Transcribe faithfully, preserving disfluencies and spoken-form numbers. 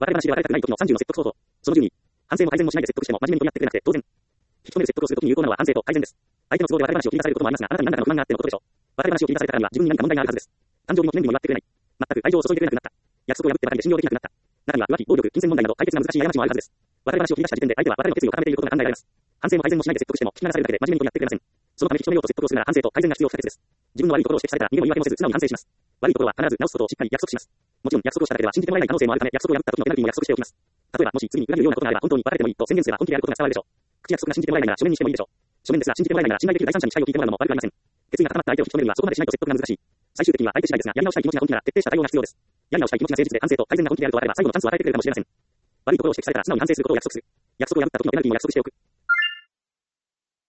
笑い話で別れたくない時のさんじゅうの説得方法。そのじゅうに、反省も改善もしないで説得しても真面目に取り合ってくれなくて当然。引き止める説得をするときに有効なのは反省と改善です。相手の都合で別れ話を切り出されることもありますが、あなたに何らかの不満があってのことでしょう。別れ話を切り出されたからには自分に何か問題があるはずです。誕生日も記念日も祝ってくれない。全く愛情を注いでくれなくなった。約束を破ってばかりで信用できなくなった。中には浮気、暴力、金銭問題など解決が難しい過ちもあるはずです。別れ話を切り出した時点で相手は別れの決意を固めていることが考えられます。反省も改善もしないで説得しても聞き流されるだけで真面目に取り合ってくれません。そのため引き止めようと説得をするなら反省と改善が必要不可欠です。自分の悪いところを指摘されたら逃げも言い訳もせず素直に反省します。悪いところは必ず直すことをしっかり約束します。もちろん約束をしただけでは信じてもらえない可能性もあるため約束を破った時のペナルティも約束しておきます。例えばもし次に裏切るようなことがあれば本当に別れてもいいと宣言すれば本気であることが伝わるでしょう。口約束が信じてもらえないなら書面にしてもいいでしょう。書面ですら信じてもらえないなら信頼できる第三者に期待を聞いてもらうのも悪くありません。決意が固まった相手を引き止めるにはそこまでしないと説得が難しい。最終的には相手次第ですが、やり直したい気持ちが本気なら徹底した対応が必要です。やり直したい気持ちが誠実で反省と改善が本気であると分かれば最後のチャンスを与えてくれるかもしれません。悪いところを指摘されたら素直に反省することを約束する。約束を破った時のペナルティも約束しておく。